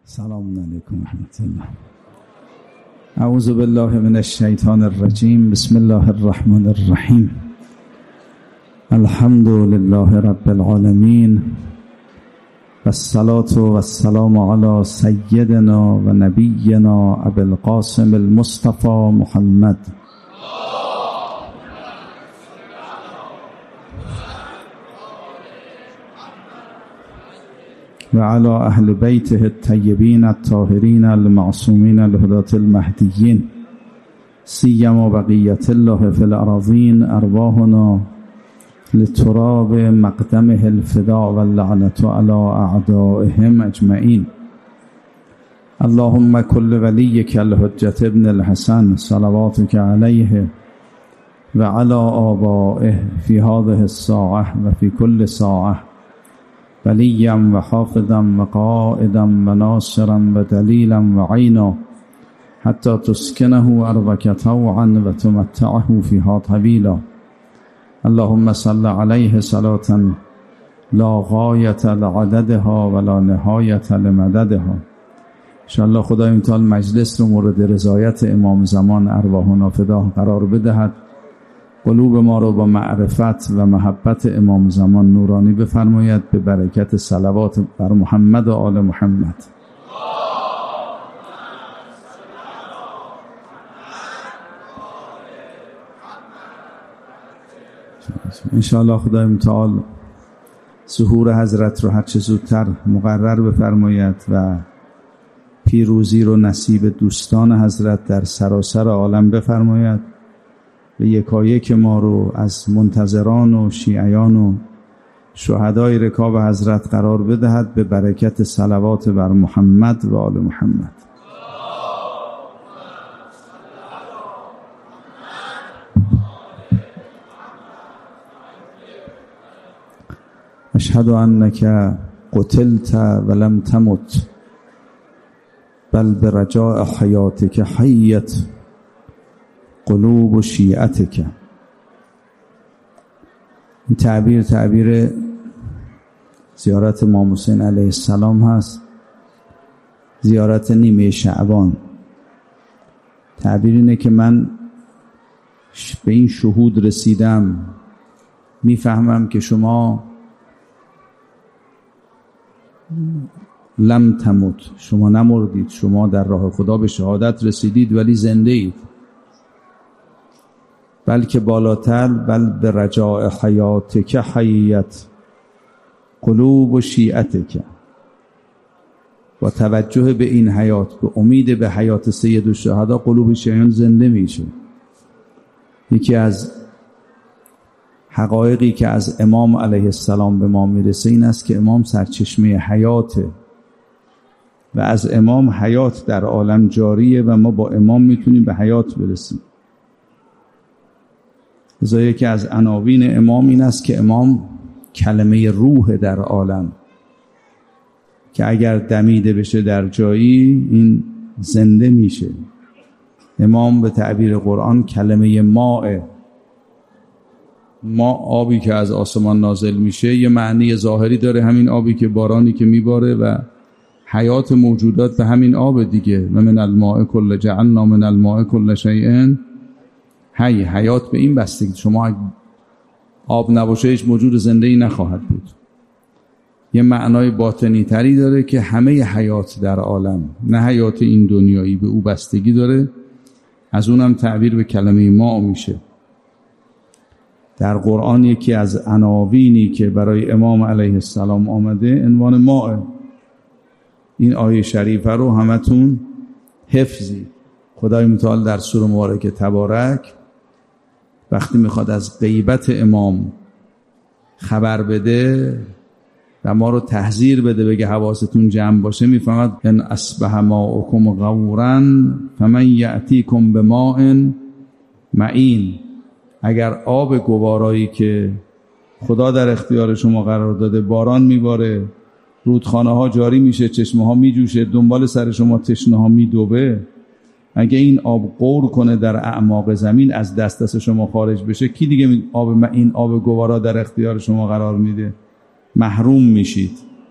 سلام علیکم ورحمت الله. اعوذ بالله من الشیطان الرجیم. بسم الله الرحمن الرحیم. الحمد لله رب العالمین و الصلاة و السلام علی سیدنا و نبینا ابی القاسم المصطفى محمد و علی اهل بیته الطیبین الطاهرین المعصومین الهداة المهدیین سیما بقیت الله فی الاراضین ارواحنا لتراب مقدمه الفداء واللعنة علی اعدائهم اجمعین. اللهم كل ولیک الحجة ابن الحسن صلواتك علیه و علی آبائه فی هذه الساعة و فی کل ساعة ولیا و حافظا و قائدا و ناصرا و دلیلا و عینا حتی تسکنه ارضک طوعا و تمتعه فیها طویلا. اللهم صل علیه صلاة لا غایة لعددها ولا نهایة لمددها. انشاءالله خدای متعال مجلس رو مورد رضایت امام زمان ارواحنا فدا قرار بدهد، قلوب ما رو با معرفت و محبت امام زمان نورانی بفرماید، به برکت صلوات بر محمد و آل محمد. انشاءالله خدای متعال ظهور حضرت رو هر چه زودتر مقرر بفرماید و پیروزی رو نصیب دوستان حضرت در سراسر عالم بفرماید و یکایک ما رو از منتظران و شیعیان و شهدای رکاب حضرت قرار بدهد، به برکت صلوات بر محمد و آل محمد. اشهد انک قتلت ولم تمت بل برجاء حیاتک حیت قلوب و شیعتک. این تعبیر زیارت امام حسین علیه السلام هست، زیارت نیمه شعبان. تعبیر اینه که من به این شهود رسیدم، میفهمم که شما لم تموت، شما نمردید، شما در راه خدا به شهادت رسیدید ولی زنده اید، بلکه بالاتر بل به رجاء حیاتک حیت قلوب و شیعتک. با توجه به این حیات، به امید به حیات سید الشهدا، قلوب شیعیان زنده میشه. یکی از حقایقی که از امام علیه السلام به ما میرسه این است که امام سرچشمه حیاته و از امام حیات در عالم جاریه و ما با امام میتونیم به حیات برسیم. لذا یکی از عناوین امام این است که امام کلمه روح در عالم، که اگر دمیده بشه در جایی این زنده میشه. امام به تعبیر قرآن کلمه ماء، ما آبی که از آسمان نازل میشه یه معنی ظاهری داره، همین آبی که بارانی که میباره و حیات موجودات به همین آب دیگه. و من الماء کل جعلنا من الماء کل شیء حی. حیات به این بستگی، شما آب نباشه هیچ موجود زنده‌ای نخواهد بود. یه معنای باطنی تری داره که همه حیات در عالم، نه حیات این دنیایی، به او بستگی داره. از اونم تعبیر به کلمه ما میشه. در قرآن یکی از عناوینی که برای امام علیه السلام آمده عنوان ماء. این آیه شریفه رو همتون حفظی. خدای متعال در سوره مبارکه تبارک وقتی میخواد از غیبت امام خبر بده و ما رو تحذیر بده، بگه حواستون جمع باشه، میفهمد ان اصبح ماؤکم غورا فمن یأتیکم بماء معین. اگر آب گوارایی که خدا در اختیار شما قرار داده باران میباره، رودخانه ها جاری میشه، چشمه ها میجوشه، دنبال سر شما تشنه ها میدوبه، اگه این آب غور کنه در اعماق زمین، از دست شما خارج بشه، کی دیگه این آب گوارا در اختیار شما قرار میده؟ محروم میشید.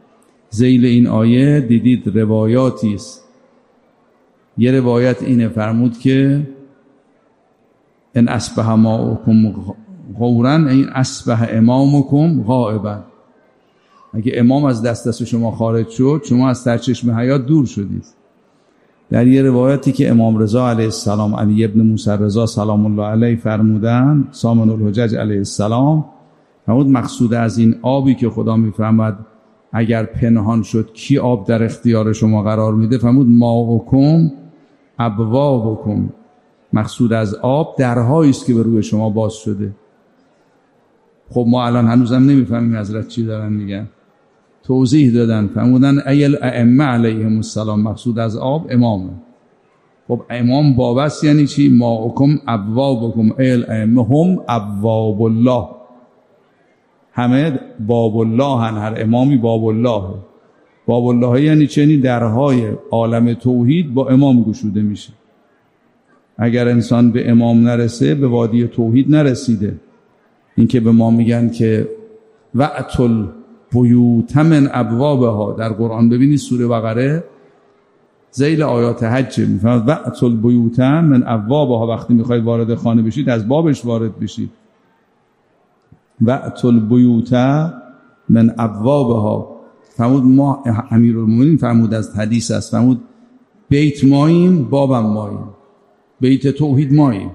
ذیل این آیه دیدید روایاتی است. یه روایت اینه فرمود که ان اصبح ماؤکم غورا این اصبح امامکم غائبا. اگه امام از دست شما خارج شد، شما از سرچشمه حیات دور شدید. در یه روایتی که امام رضا علیه السلام، علی ابن موسی رضا سلام الله علیه فرمودن، سامن الحجج علیه السلام فرمود مقصود از این آبی که خدا میفرماد اگر پنهان شد کی آب در اختیار شما قرار میده؟ فرمود ماؤکم ابوابکم. مقصود از آب درهایی است که به روی شما باز شده. خب ما الان هنوزم نمیفهمیم حضرت چی دارن میگن. توضیح دادن فرمودن ایل ائمه علیهم السلام، مقصود از آب امامه. خب امام باب است یعنی چی؟ ماؤکم ابوابکم ایل ائمه هم ابواب الله. همه باب الله هن، هر امامی باب الله. باب الله یعنی چه؟ یعنی درهای عالم توحید با امام گشوده میشه. اگر انسان به امام نرسه به وادی توحید نرسیده. این که به ما میگن که وَأْتُوا الْبُيُوتَ مِنْ ابوابها، در قرآن ببینید سوره بقره ذیل آیات حج میفرماد وَأْتُوا الْبُيُوتَ مِنْ ابوابها. وقتی میخواید وارد خانه بشید از بابش وارد بشید. وَأْتُوا الْبُيُوتَ مِنْ ابوابها. فرمود ما امیرالمومنین فرمود از حدیث است، فرمود بیت ماییم بابم ماییم، بیت توحید ماییم،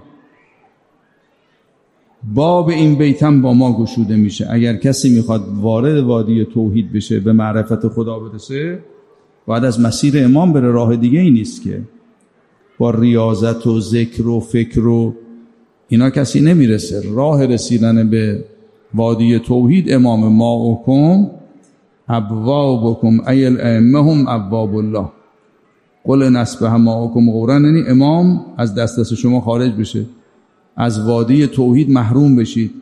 باب این بیت هم با ما گشوده میشه. اگر کسی میخواد وارد وادی توحید بشه، به معرفت خدا برسه، باید از مسیر امام بره. راه دیگه ای نیست که با ریاضت و ذکر و فکر و اینا کسی نمیرسه. راه رسیدن به وادی توحید امام. ماؤکم ابوابکم ای الائمه هم ابواب الله. قل ان اصبح ماؤکم غورا، یعنی امام از دست شما خارج بشه، از وادی توحید محروم بشید.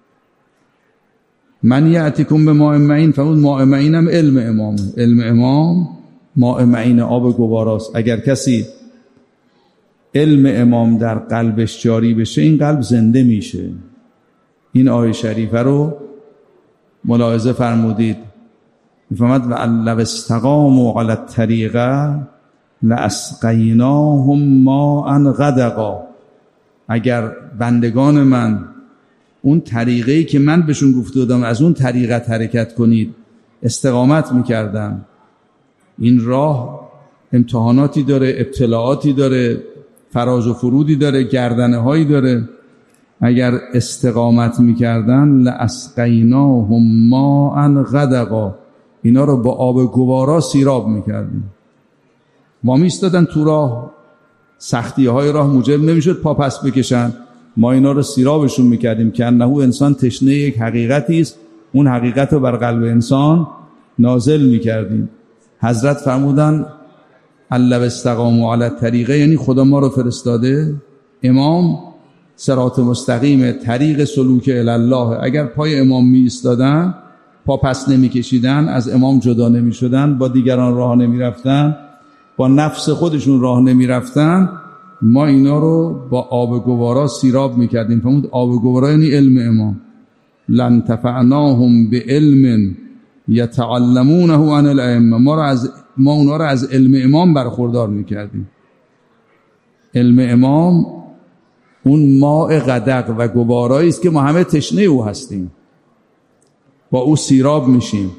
من یأتیکم به ماء معین، فرمود ماء معین هم علم امامه. علم امام ماء معین آب گواراست. اگر کسی علم امام در قلبش جاری بشه، این قلب زنده میشه. این آیه شریفه رو ملاحظه فرمودید. میفهمد و لو استقاموا علی الطریقه لاسقیناهم ماء غدقا. اگر بندگان من اون طریقه‌ای که من بهشون گفته بودم از اون طریقت حرکت کنید، استقامت میکردن. این راه امتحاناتی داره، ابتلاعاتی داره، فراز و فرودی داره، گردنه هایی داره. اگر استقامت میکردن لاسقیناهم ماء غدقا، اینا رو با آب گوارا سیراب میکردیم. ما میستادن تو راه، سختی های راه موجب نمیشد پا پس بکشن، ما اینا رو سیرابشون میکردیم که انه انسان تشنه یک حقیقتی است، اون حقیقت رو بر قلب انسان نازل میکردیم. حضرت فرمودن لو استقاموا علی الطریقه، یعنی خدا ما رو فرستاده امام صراط مستقیم، طریق سلوک الی الله. اگر پای امام می ایستادن، پا پس نمی کشیدن، از امام جدا نمی شدن، با دیگران راه نمی رفتن، با نفس خودشون راه نمی رفتن، ما اینا رو با آب گوارا سیراب می کردیم. فرمود آب گوارا یعنی علم امام. لن تفعناهم بعلم یتعلمونه عن الائمه. ما اونا رو از علم امام برخوردار می کردیم. علم امام اون ماء غدق و گوارایی است که ما همه تشنه او هستیم، با او سیراب میشیم.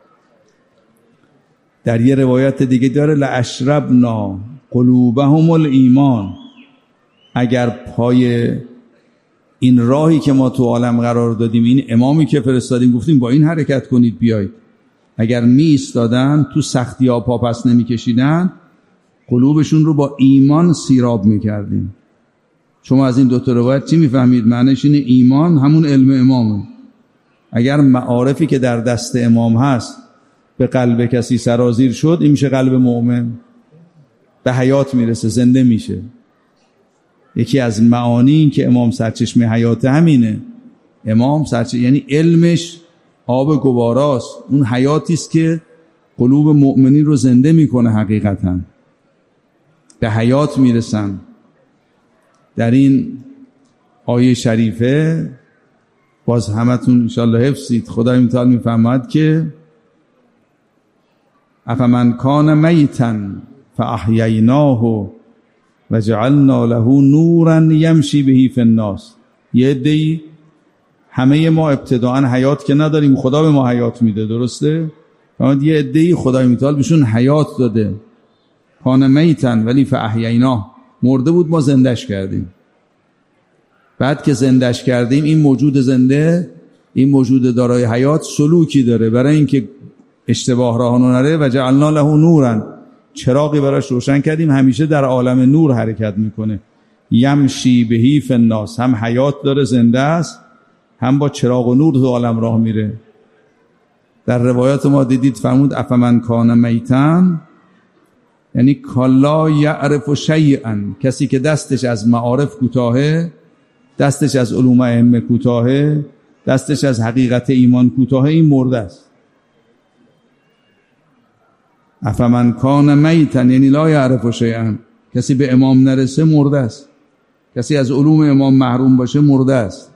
در یه روایت دیگه داره لاشربنا قلوبهم الایمان. اگر پای این راهی که ما تو عالم قرار دادیم، این امامی که فرستادیم گفتیم با این حرکت کنید بیایید، اگر می ایستادن تو سختی ها پا پس نمی کشیدن، قلوبشون رو با ایمان سیراب می کردیم. شما از این دو تا روایت چی می فهمید؟ معنیش اینه ایمان همون علم امامه. اگر معارفی که در دست امام هست به قلب کسی سرازیر شد، این میشه قلب مؤمن، به حیات میرسه، زنده میشه. یکی از معانی این که امام سرچشمه حیات همینه. امام سرچشمه یعنی علمش آب گواراست، اون حیاتی است که قلوب مؤمنین رو زنده میکنه، حقیقتا به حیات میرسن. در این آیه شریفه باز همتون انشاءالله حفظید. خدای متعال میفرماید که افمن کان میتا فاحییناه و جعلنا له نورا یمشی به فی الناس. یه عده‌ای، همه ما ابتداءً حیات که نداریم، خدا به ما حیات میده، درسته؟ اما یه عده‌ای خدای متعال بهشون حیات داده، کان میتن ولی فاحییناه، مرده بود ما زندش کردیم. بعد که زندش کردیم، این موجود زنده، این موجود دارای حیات سلوکی داره برای اینکه اشتباه راه نره. و جعلنا له نورا، چراغی براش روشن کردیم، همیشه در عالم نور حرکت میکنه. یمشی به فی الناس، هم حیات داره، زنده است، هم با چراغ و نور تو عالم راه میره. در روایات ما دیدید فرمود افمن کان میتن، یعنی کالا یعرف شیئا، کسی که دستش از معارف کوتاهه، دستش از علوم ائمه کوتاهه، دستش از حقیقت ایمان کوتاهه، این مرده است. افمن کان میتن یعنی لا یعرف شیئا، کسی به امام نرسه مرده است، کسی از علوم امام محروم باشه مرده است.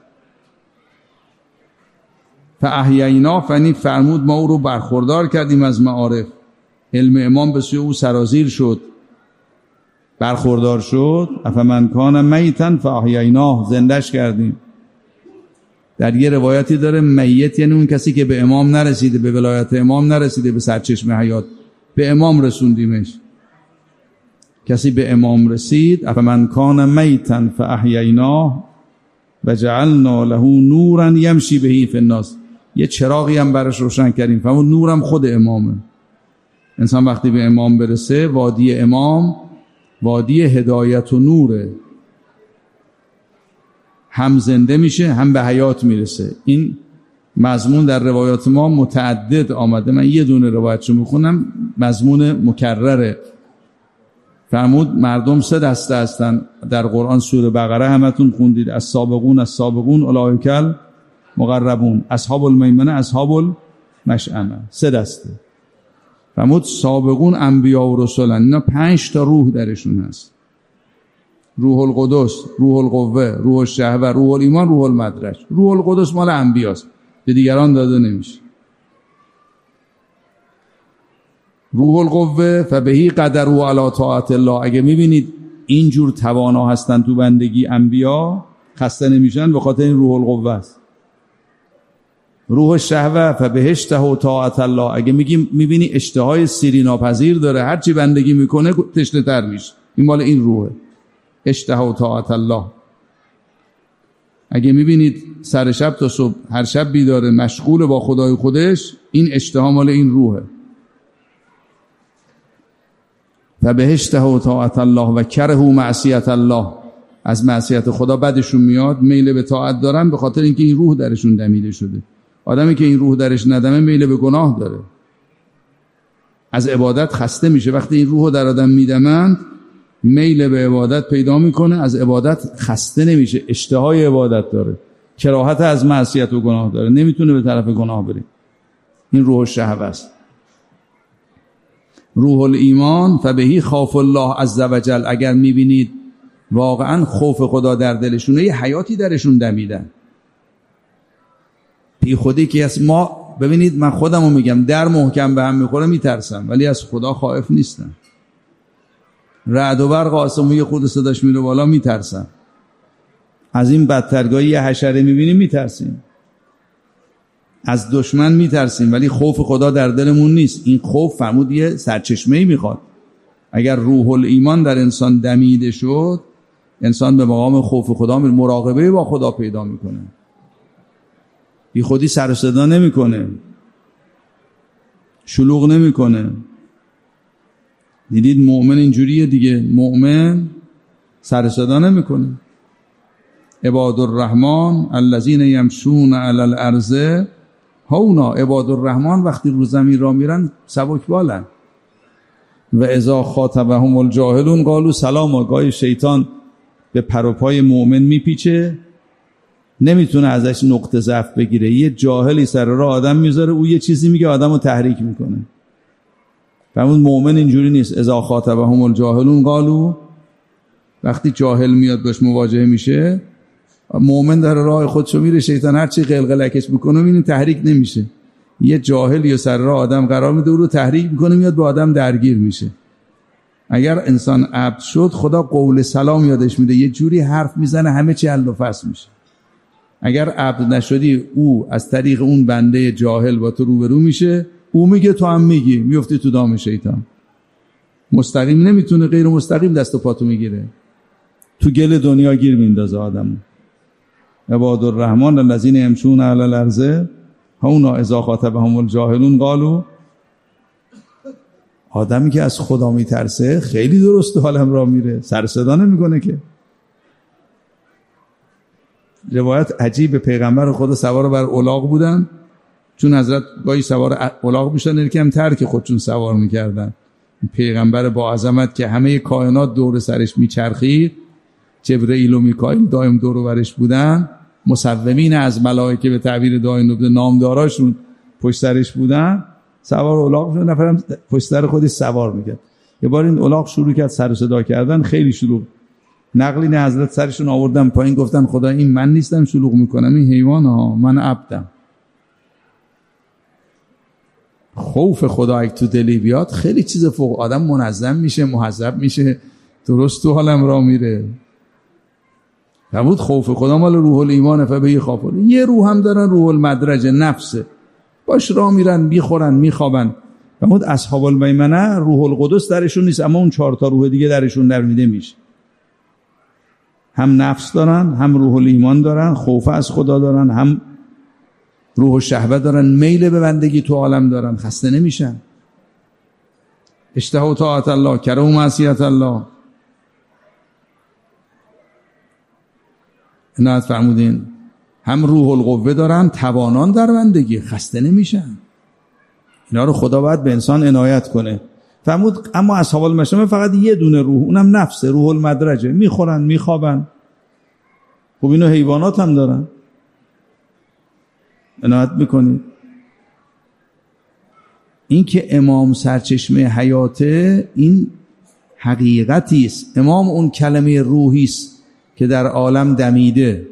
فاحیینا، فنی فرمود ما او رو برخوردار کردیم از معارف، علم امام به سوی او سرازیر شد، برخوردار شد. افمن کان میتن فاحیینا، زندش کردیم. در یه روایتی داره میت یعنی اون کسی که به امام نرسیده، به ولایت امام نرسیده، به سرچشمه حیات، به امام رسوندیمش. کسی به امام رسید، افمن کان میتن فاحیینا و جعلنا له نورا یمشی به فی الناس، یه چراغی هم براش روشن کردیم. فهمون نورم خود امامه. انسان وقتی به امام برسه، وادی امام وادی هدایت و نوره، هم زنده میشه هم به حیات میرسه. این مضمون در روایات ما متعدد آمده، من یه دونه روایتشو میخونم، مضمون مکرره. فرمود مردم سه دسته هستن در قرآن، سوره بقره همتون خوندید، السابقون السابقون اولئک المقربون، اصحاب المیمنه اصحاب المشأمه، سه دسته. فرمود سابقون انبیا و رسولن، اینا 5 تا روح درشون هست: روح القدس، روح القوه، روح الشهوه، روح الایمان، روح المدرج. روح القدس مال انبیاست، به دیگران داده نمیشه. روح القوه فبهی قدروا علی طاعت الله، اگه میبینید اینجور توانا هستن تو بندگی انبیا، خسته نمیشن، به خاطر این روح القوه است. روح الشهوه فبهشته طاعت الله، اگه میبینی اشتهای سیری ناپذیر داره، هرچی بندگی میکنه تشنه تر میشه، این مال این روحه، اشته طاعت الله. اگه میبینید سر شب تا صبح هر شب بیداره، مشغول با خدای خودش، این اشتها مال این روحه. فبهشته طاعت الله و کرهوا معصیت الله، از معصیت خدا بدشون میاد، میل به طاعت دارن، به خاطر اینکه این روح درشون دمیده شده. آدمی که این روح درش ندمه میل به گناه داره، از عبادت خسته میشه. وقتی این روح در آدم میدمند، میل به عبادت پیدا میکنه، از عبادت خسته نمیشه، اشتهای عبادت داره، کراهت از معصیت و گناه داره، نمیتونه به طرف گناه بره. این روح الشهوه است. روح الایمان فبهی خاف الله عز وجل، اگر میبینید واقعا خوف خدا در دلشونه، یه حیاتی درشون دمیدن. بی خودی که از ما، ببینید من خودمو میگم، در محکم به هم میخوره میترسم، ولی از خدا خائف نیستم. رعد و برق آسمون خود صداش میره بالا میترسم. از این بدترگاهی یه حشره میبینیم میترسیم، از دشمن میترسیم، ولی خوف خدا در دلمون نیست. این خوف فرمود یه سرچشمه‌ای میخواد. اگر روح الایمان در انسان دمیده شد، انسان به مقام خوف خدا میره، مراقبه با خدا پیدا میکنه، بی خودی سر و صدا نمیکنه، شلوغ نمیکنه. دیدید مؤمن اینجوریه دیگه، مؤمن سر و صدا نمیکنه. عباد الرحمن الذین یمشون علی الارض هونا، عباد الرحمن وقتی رو زمین را میرن سبک بالن. و اذا خاطبهم الجاهلون قالوا سلاما، گاهی شیطان به پر و پای مؤمن میپیچه، نمیتونه ازش نقطه ضعف بگیره. یه جاهلی سر راه آدم میذاره، او یه چیزی میگه آدمو تحریک میکنه. فرمود مؤمن اینجوری نیست. اذا خاطبهم الجاهلون قالوا، وقتی جاهل میاد باش مواجهه میشه، مؤمن در راه خودشو میره، شیطان هر چی قلقلکش میکنه میبینی تحریک نمیشه. یه جاهل یا سر راه آدم قرار میده، او رو تحریک میکنه، میاد با آدم درگیر میشه. اگر انسان عبد شد، خدا قول سلام یادش میده، یه جوری حرف میزنه همه چی حل و فصل میشه. اگر عبد نشدی، او از طریق اون بنده جاهل با تو روبرو میشه، او میگه تو هم میگی، میفتی تو دام شیطان. مستقیم نمیتونه، غیر مستقیم دست و پاتو میگیره، تو گل دنیا گیر میندازه آدمو. عباد الرحمن الذین یمشون علی الارض هونا اذا خاطبهم الجاهلون قالوا. آدمی که از خدا میترسه خیلی درست حالم را میره، سر صدا نمیکنه که. روایت عجیب، پیغمبر خدا سوار بر الاغ بودن، چون حضرت گاهی سوار الاغ میشدن یکم تر که خودشون سوار میکردن. پیغمبر با عظمت که همه کائنات دور سرش میچرخید، جبرئیل و میکائیل دائم دور و برش بودن، مصومین از ملائکه به تعبیر دعای نبوت نامداراشون پشت سرش بودن، سوار الاغ شد، نفرم پشت سر خودش سوار میکرد. یه بار این الاغ شروع کرد سر و صدا کردن، خیلی شلوغ. نقلین حضرت سرشون آوردن پایین، گفتن خدا این من نیستم شلوغ میکنم، این حیوان ها، من عبدم. خوف خدا اگه تو دلی بیاد خیلی چیز فوق، آدم منظم میشه، مهذب میشه، درست تو حالم را میره. فرمود خوف خدا مال روح الایمان فبه خافون. یه روح هم دارن، روح المدرجه، نفسه، باش را میرن، میخورن، میخوابن. فرمود اصحاب المیمنه روح القدس درشون نیست، اما اون 4 تا روح دیگه درشون درمیده میشه. هم نفس دارن، هم روح الایمان دارن، خوف از خدا دارن، هم روح الشهوت دارن، میل به بندگی تو عالم دارن، خسته نمیشن. اشتها طاعت الله، کره معصیت الله. عنایت فرمودین هم روح القوه دارن، توانان در بندگی، خسته نمیشن. اینا رو خدا باید به انسان عنایت کنه. فرمود اما اصحاب المشأمه فقط یه دونه روح، اونم نفسه، روح المدرجه، میخورن، میخوابن. خب اینو حیوانات هم دارن. عنایت میکنید. این که امام سرچشمه حیاته، این حقیقتی است. امام اون کلمه روحی است که در عالم دمیده.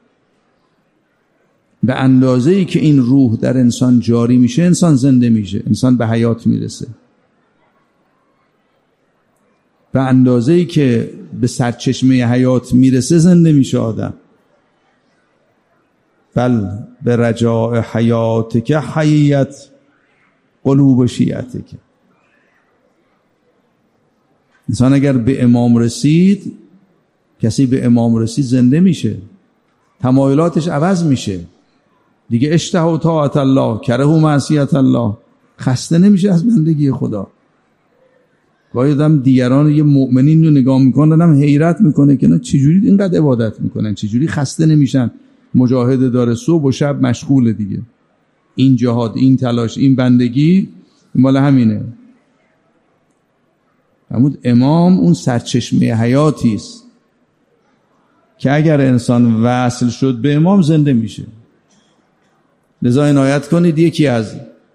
به اندازه‌ای که این روح در انسان جاری میشه، انسان زنده میشه، انسان به حیات میرسه. به اندازه‌ای که به سرچشمه حیات میرسه زنده میشه آدم. بل به رجاء حیاتک حیات قلوب شیعتک. انسان اگر به امام رسید، کسی به امام رسید زنده میشه، تمایلاتش عوض میشه دیگه. اشتها طاعت الله، کره معصیت الله، خسته نمیشه از بندگی خدا. گاهی آدم دیگران یه مؤمنین رو نگاه میکنه، آدم حیرت میکنه که نه چجوری اینقدر عبادت میکنن، چجوری خسته نمیشن. مجاهد داره، صبح و شب مشغول دیگه. این جهاد، این تلاش، این بندگی مال همینه. فرمود امام اون سرچشمه حیاتی است که اگر انسان وصل شد به امام زنده میشه. لذا عنایت کنید، یکی از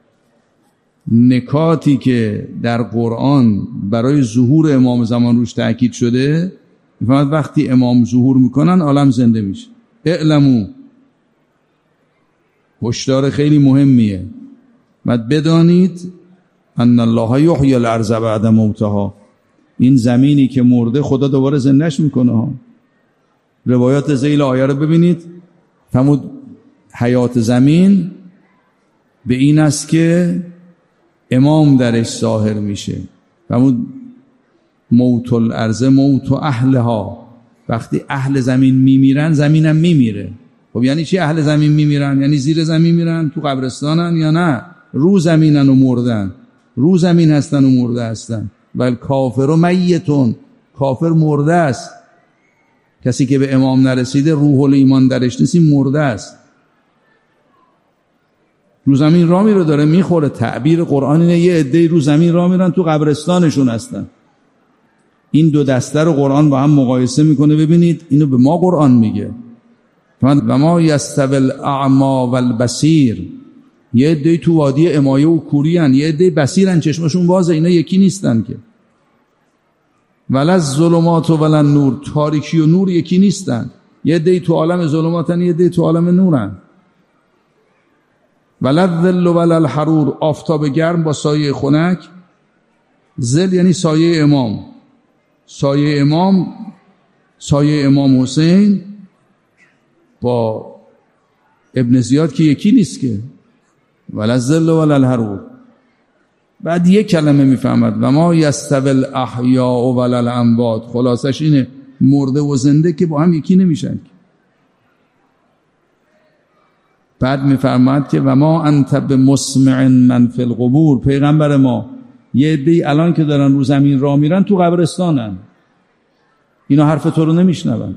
نکاتی که در قرآن برای ظهور امام زمان روش تأکید شده، فرمود وقتی امام ظهور میکنن عالم زنده میشه. اعلمو، هشدار خیلی مهمیه. بعد بدانید ان الله یحیی الارض بعد موتها، این زمینی که مرده خدا دوباره زندهش میکنه ها. روایات ذیل آیه رو ببینید. فرمود حیات زمین به این است که امام درش ظاهر میشه. فرمود موت الارض موت اهلها، وقتی اهل زمین میمیرن زمینم میمیره. خب یعنی چی اهل زمین میمیرن؟ یعنی زیر زمین میرن تو قبرستانن یا نه رو زمینن و مردن؟ رو زمین هستن و مرده هستن. بل کافر و میتون، کافر مرده است. کسی که به امام نرسیده، روح الایمان درش نیست، مرده است. رو زمین را میره، داره میخوره. تعبیر قرآن اینه یه عده‌ای رو زمین را میرن، تو قبرستانشون هستن. این دو دسته رو قرآن با هم مقایسه میکنه. ببینید اینو به ما قرآن میگه و ما یستوی الاعمی والبصیر. یه عده‌ای تو وادی امایه و کوری هن، یه عده‌ای بصیرن، چشمشون بازه. اینا یکی نیستن که. ولا الظلمات ولا النور، تاریکی و نور یکی نیستن. یه عده‌ای تو عالم ظلماتن، یه عده‌ای تو عالم نورن. ولا الظل ولا الحرور، آفتاب گرم با سایه خنک. ظل یعنی سایه امام، سایه امام حسین با ابن زیاد که یکی نیست که. ولا الظل ولا الحرور. بعد یک کلمه میفهمد و ما یستوی الاحیاء ولا الاموات. خلاصش اینه مرده و زنده که با هم یکی نمیشن. بعد میفرماد که و ما انت بمسمع من فی القبور. پیغمبر ما یه عده‌ای الان که دارن رو زمین راه میرن تو قبرستانن، اینا حرف تو رو نمیشنون.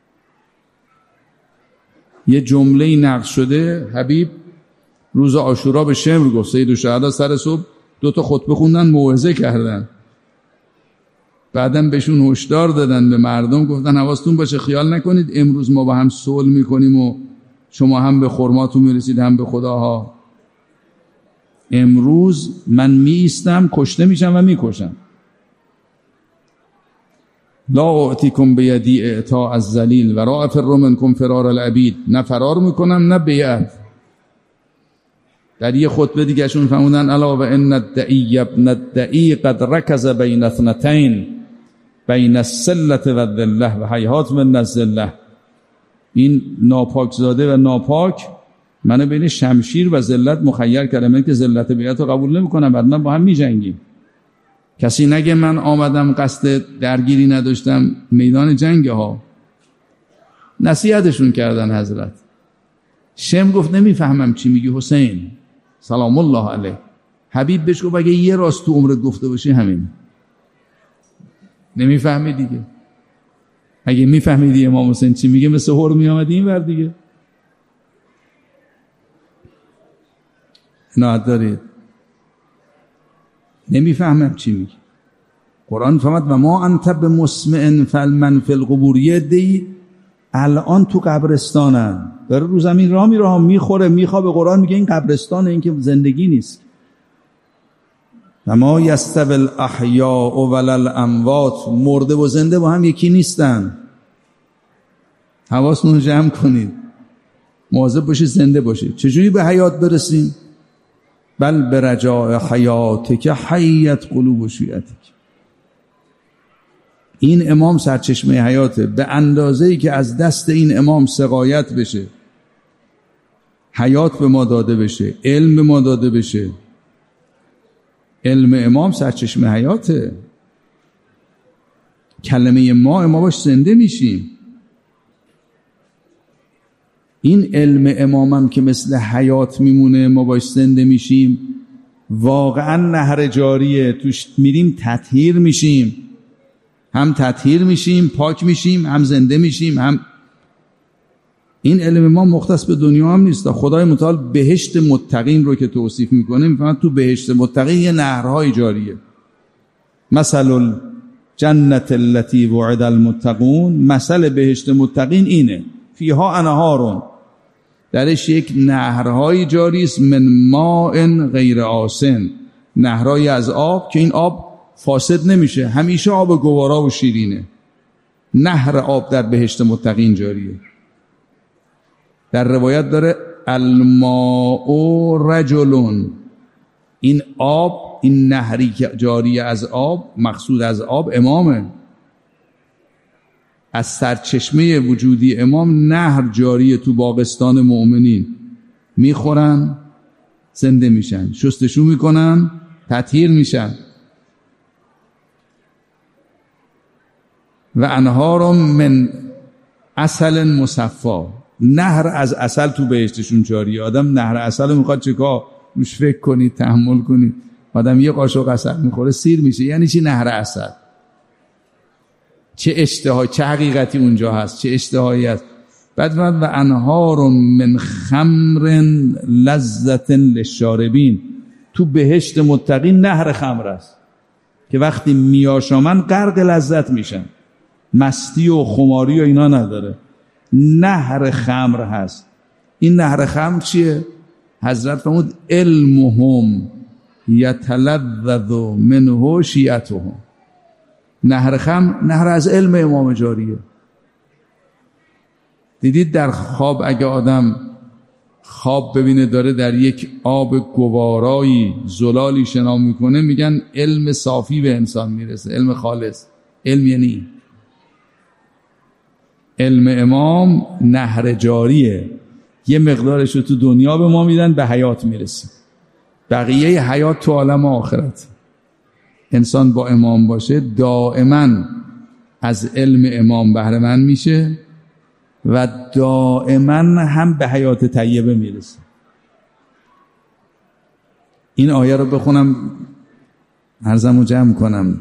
یه جمله نقل شده، حبیب روز عاشورا به شمر گفت، سید الشهدا سر صبح 2 خطبه خوندن، موعظه کردن، بعدم بهشون هشدار دادن به مردم، گفتن حواستون باشه خیال نکنید امروز ما با هم صلح میکنیم و شما هم به خرماتون میرسید هم به خداها. امروز من میایستم، کشته میشم و میکشم. لا اعطیکم بیدی اعطاء الذلیل و را افر منکم فرار العبید. نه فرار میکنم نه بیعت. در یه خطبه دیگه شون فرمودن الا و ان الدعی ابن الدعی قد رکز بین اثنتین بین السلة و الذله و هیهات من الذله. این ناپاک زاده و ناپاک منو بین شمشیر و ذلت مخیر کرده، من که ذلت بیعت رو قبول نمیکنم، بعد من با هم میجنگیم. کسی نگه من آمدم قصد درگیری نداشتم، میدان جنگ ها. نصیحتشون کردن حضرت. شم گفت نمیفهمم چی میگی حسین سلام الله علیه. حبیب بهش گفت اگه یه راست تو عمرت گفته باشی همین. نمیفهمی دیگه. اگه میفهمیدی امام حسین چی میگه مثل هور میامدی این ور دیگه. نه دارید نمیفهمم چی میگه. قرآن فرمود و ما انت بمسمع من فی القبور. یه دی الان تو قبرستانن، داره رو زمین راه میره، میخوره میخوابه. قرآن میگه این قبرستانه، این که زندگی نیست. و ما یستوی الاحیاء ولا الاموات. مرده و زنده با هم یکی نیستن. حواستون رو جمع کنید، مواظب باشید زنده باشید. چجوری به حیات برسیم؟ بل برجاء حیاتک حیت قلوب شیعتک. این امام سرچشمه حیاته. به اندازه‌ای که از دست این امام سقایت بشه، حیات به ما داده بشه، علم به ما داده بشه. علم امام سرچشمه حیاته. کلمه ما باش زنده میشیم. این علم امامم که مثل حیات میمونه، ما باش زنده میشیم. واقعا نهر جاریه، توش میریم تطهیر میشیم. هم تطهیر میشیم، پاک میشیم، هم زنده میشیم. هم این علم ما مختص به دنیا هم نیست. خدای متعال بهشت متقین رو که توصیف میکنه، میفهمد تو بهشت متقین یه نهرهای جاریه. مثل الجنت التي وعد المتقون. مثل بهشت متقین اینه، فیها انهارون، درش یک نهرهای جاری است، من ماء غیر آسن. نهرهای از آب که این آب فاسد نمیشه، همیشه آب گوارا و شیرینه. نهر آب در بهشت متقین جاریه. در روایت داره الماء رجلون. این آب، این نهری که جاری از آب، مقصود از آب امامه. از سرچشمه وجودی امام نهر جاریه تو باغستان مؤمنین. میخورن زنده میشن، شستشو میکنن تطهیر میشن. و انهار من عسل مصفا. نهر از عسل تو بهشتشون جاریه. آدم نهر عسل میخواد چیکار؟ روش فکر کنید، تحمل کنید. آدم یه قاشق عسل میخوره سیر میشه. یعنی چی نهر عسل؟ چه اشتهایی، چه حقیقتی اونجا هست، چه اشتهایی هست. بعد و انهار من خمر لذت للشاربین. تو بهشت متقین نهر خمر است که وقتی میاشامن غرق لذت میشن. مستی و خماری و اینا نداره. نهر خمر هست. این نهر خمر چیه؟ حضرت فرمود علمهم یتلذذ منه شیعتهم. نهر خمر نهر از علم امام جاریه. دیدید در خواب اگه آدم خواب ببینه داره در یک آب گوارایی زلالی شنا میکنه، میگن علم صافی به انسان میرسه، علم خالص. علم یعنی علم امام نهر جاریه، یه مقدارش رو تو دنیا به ما میدن، به حیات میرسه. بقیه حیات تو عالم آخرت. انسان با امام باشه دائما از علم امام بهره مند میشه و دائما هم به حیات طیبه میرسه. این آیه رو بخونم، عرضمو جمع کنم.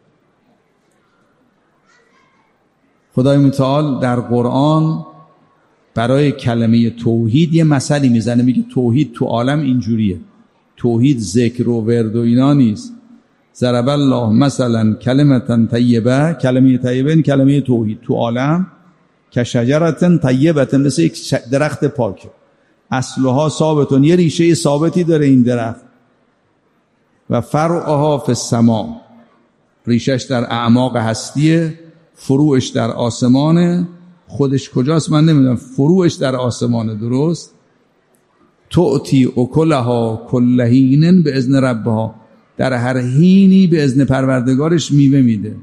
خدای متعال در قرآن برای کلمه توحید یه مثلی میزنه، میگه توحید تو عالم اینجوریه. توحید ذکر و ورد و اینا نیست. ضرب الله مثلا کلمة طیبه، کلمه طیبه این کلمه توحید تو عالم، که شجرة طیبه، مثل یک درخت پاک، اصلها ثابتون، یه ریشه ثابتی داره این درخت، و فرعها فی السماء، ریشش در اعماق هستیه، فروعش در آسمانه. خودش کجاست من نمیدونم، فروعش در آسمانه، درست. تؤتی اکلها کل حین باذن ربها، در هر حینی به اذن پروردگارش میوه میده.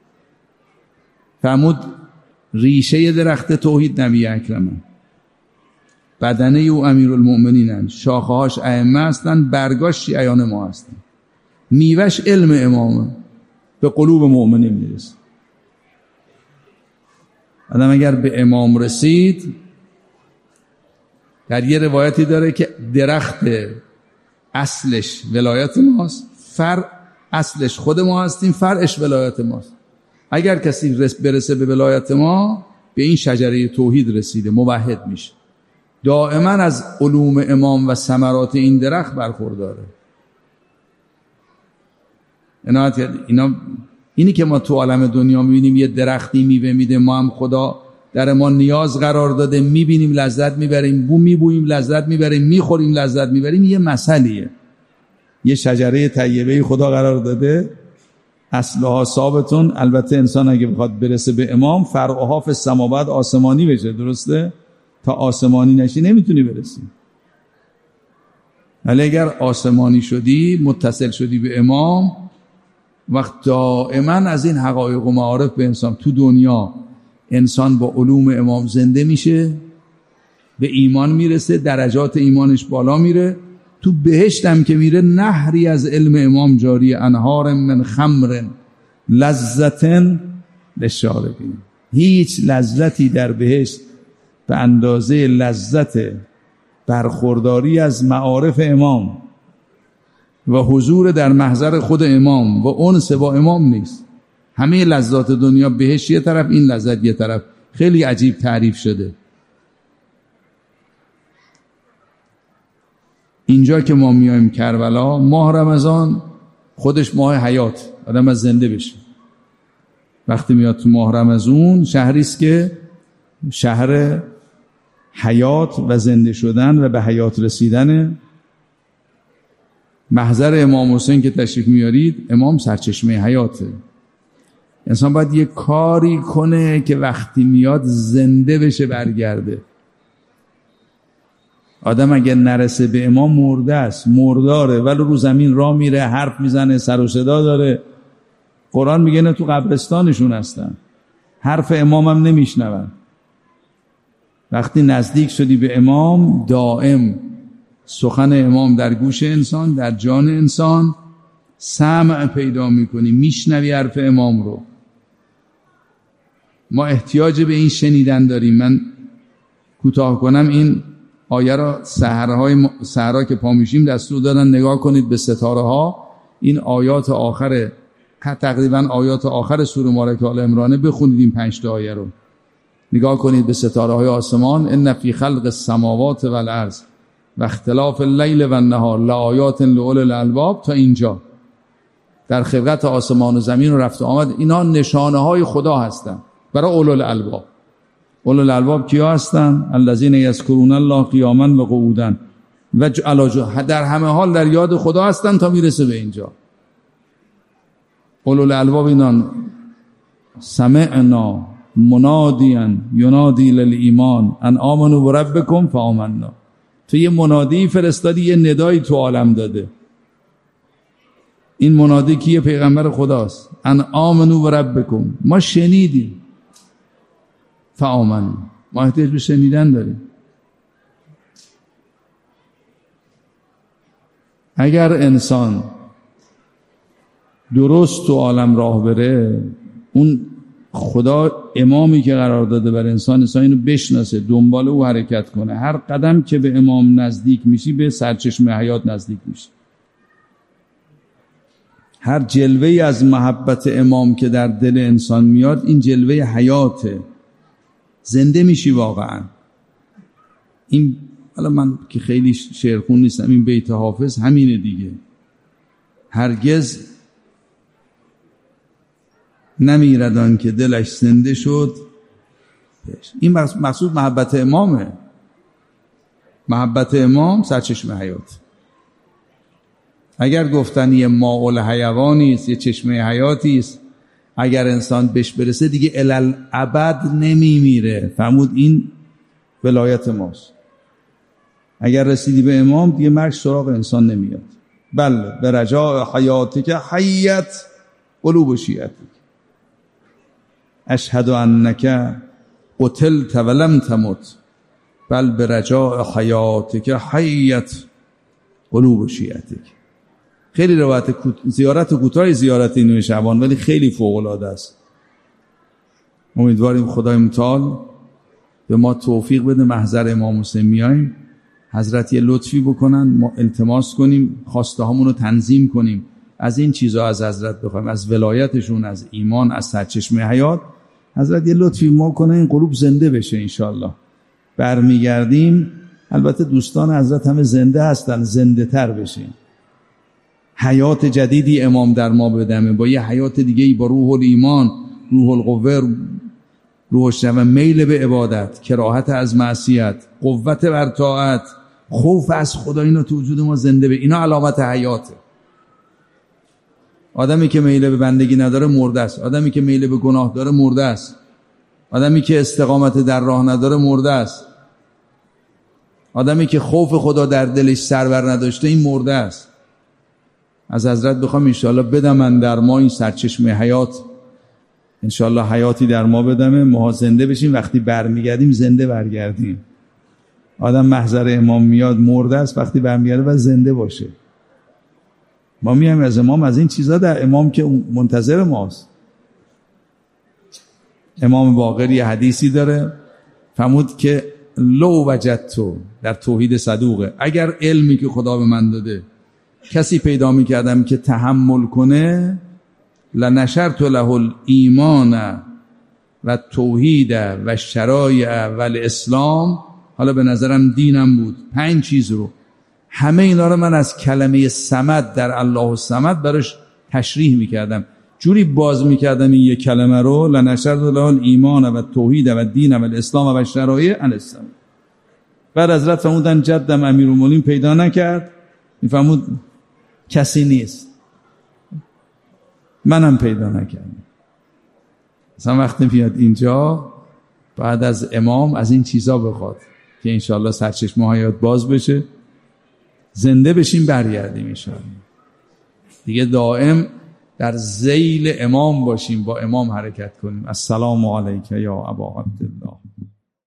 فرمود ریشه درخت توحید نبی اکرمه، بدنه او امیرالمؤمنینن، شاخه هاش ائمه هستن، برگاش شیعیان ما هستن، میوهش علم امامه، به قلوب مؤمنین میرسه. آدم اگر به امام رسید، در یه روایتی داره که درخت اصلش ولایت ماست، فرع اصلش خود ما هستیم، فرعش ولایت ماست. اگر کسی برسه به ولایت ما، به این شجره توحید رسیده، موحد میشه، دائما از علوم امام و ثمرات این درخت برخورداره. اینی که ما تو عالم دنیا میبینیم یه درختی میوه میده، ما هم خدا در ما نیاز قرار داده، میبینیم لذت میبریم، بو میبوییم لذت میبریم، میخوریم لذت میبریم، یه مسئله، یه شجره طیبه خدا قرار داده، اصلها ثابتون. البته انسان اگه بخواد برسه به امام، فرعها فی السما، بعد آسمانی بشه، درسته؟ تا آسمانی نشی نمیتونی برسی. ولی اگر آسمانی شدی، متصل شدی به امام، وقت دائما از این حقایق و معارف به انسان تو دنیا، انسان با علوم امام زنده میشه، به ایمان میرسه، درجات ایمانش بالا میره، تو بهشت هم که میره نهری از علم امام جاری، انهار من خمر لذت للشاربین. هیچ لذتی در بهشت به اندازه لذت برخورداری از معارف امام و حضور در محضر خود امام و انس با امام نیست. همه لذات دنیا بهشت یه طرف، این لذت یه طرف. خیلی عجیب تعریف شده. اینجا که ما میایم کربلا، ماه رمضان خودش ماه حیات، آدم از زنده بشه. وقتی میاد تو ماه رمضان، شهریست که شهر حیات و زنده شدن و به حیات رسیدن. محضر امام حسین که تشریف میارید، امام سرچشمه حیاته. انسان باید یه کاری کنه که وقتی میاد زنده بشه، برگرده. آدم اگر نرسه به امام مرده است، مرداره، ولی رو زمین راه میره، حرف میزنه، سر و صدا داره. قرآن میگه نه تو قبرستانشون هستن، حرف امام هم نمیشنون. وقتی نزدیک شدی به امام، دائم سخن امام در گوش انسان، در جان انسان سمع پیدا میکنی، میشنوی حرف امام رو. ما احتیاج به این شنیدن داریم. من کوتاه کنم این آیه را، سحرها که پا میشیم دستور دادن نگاه کنید به ستاره ها. این آیات آخر، تقریبا آیات آخر سوره مبارکه آل عمران، بخونید این 5 تا آیه رو، نگاه کنید به ستاره های آسمان. ان فی خلق السماوات والارض و اختلاف اللیل و النهار لآیات لأولی الالباب، تا اینجا در خلقت آسمان و زمین و رفت و آمد، اینا نشانه های خدا هستن برای اولو الالباب. اولو الالباب کیا هستن؟ الذین یذکرون الله قیاما و قعودا و در همه حال در یاد خدا هستن تا میرسه به اینجا. اولو الالباب اینان سمعنا منادیا ینادی للایمان ان آمنوا بربکم فآمنا. تو یه منادی فرستادی، یه ندایی تو عالم داده. این منادی کیه؟ پیغمبر خداست. ان آمنو و ربکم. ما شنیدیم، فآمنو. ما احتیاج به شنیدن داریم. اگر انسان درست تو عالم راه بره، اون خدا امامی که قرار داده بر انسان اینو بشناسه، دنبال او حرکت کنه. هر قدم که به امام نزدیک میشی به سرچشمه حیات نزدیک میشی. هر جلوه‌ای از محبت امام که در دل انسان میاد، این جلوه حیاته، زنده میشی واقعا. این حالا من که خیلی شعرخون نیستم، این بیت حافظ همینه دیگه. هرگز نمیرد آن که دلش زنده شد. این مقصود محبت امامه. محبت امام سرچشمه حیات. اگر گفتن یه ماء الحیوانی است، یه چشمه حیاتی است، اگر انسان بهش برسه دیگه الالابد نمیمیره. فرمود این ولایت ماست. اگر رسیدی به امام دیگه مرگ سراغ انسان نمیاد. بله به رجاء حیاتک حیت قلوب شیعتک. اشهد انک قتلت ولم تمت بل به رجاء حیاتک حیت قلوب شیعتک. خیلی روایت زیارت کوتاه زیارت نیمه شعبان، ولی خیلی فوق العاده است. امیدواریم خدای متعال به ما توفیق بده محضر امام حسین میایم، حضرت یه لطفی بکنن، ما التماس کنیم، خواسته هامون رو تنظیم کنیم، از این چیزا از حضرت بخوایم، از ولایتشون، از ایمان، از سرچشمه حیات. حضرت یه لطفی ما کنه این قلوب زنده بشه انشالله. برمیگردیم، البته دوستان حضرت همه زنده هستن، زنده تر بشیم. حیات جدیدی امام در ما بدمه، با یه حیات دیگه‌ای، با روح الایمان، روح القوه، روح الشهوه، میل به عبادت، کراهت از معصیت، قوت بر طاعت، خوف از خدا، اینا تو وجود ما زنده به. اینا علامت حیاته. آدمی که میل به بندگی نداره مرده است. آدمی که میل به گناه داره مرده است. آدمی که استقامت در راه نداره مرده است. آدمی که خوف خدا در دلش سرور نداشته، این مرده است. از حضرت بخوام انشاءالله بدمن در ما این سرچشمه حیات، انشاءالله حیاتی در ما بدمه، ما زنده بشیم. وقتی برمیگردیم زنده برگردیم. آدم محضر امام میاد مرده است، وقتی برمیگرده باید زنده باشه. ما میایم از امام، از این چیزا در امام که منتظر ماست. امام باقر یه حدیثی داره، فرمود که لو وجدتو، در توحید صدوقه، اگر علمی که خدا به من داده کسی پیدا میکردم که تحمل کنه، لنشرت له الایمان و توحید و شرایع و الاسلام. حالا به نظرم دینم بود، 5 چیز رو، همه اینا رو من از کلمه صمد در الله الصمد براش تشریح میکردم، جوری باز میکردم این یک کلمه رو، لنشرت له الایمان و توحید و دین و الاسلام و شرایع الاسلام. بعد حضرت فرمودن جدم امیرالمومنین پیدا نکرد، میفهمود کسی نیست، منم پیدا نکردم. مثلا وقتی میاد اینجا بعد از امام از این چیزا بخواد که انشالله سرچشمه حیات باز بشه، زنده بشیم، برگردیم انشالله دیگه دائم در ذیل امام باشیم، با امام حرکت کنیم. السلام علیک یا ابا عبدالله.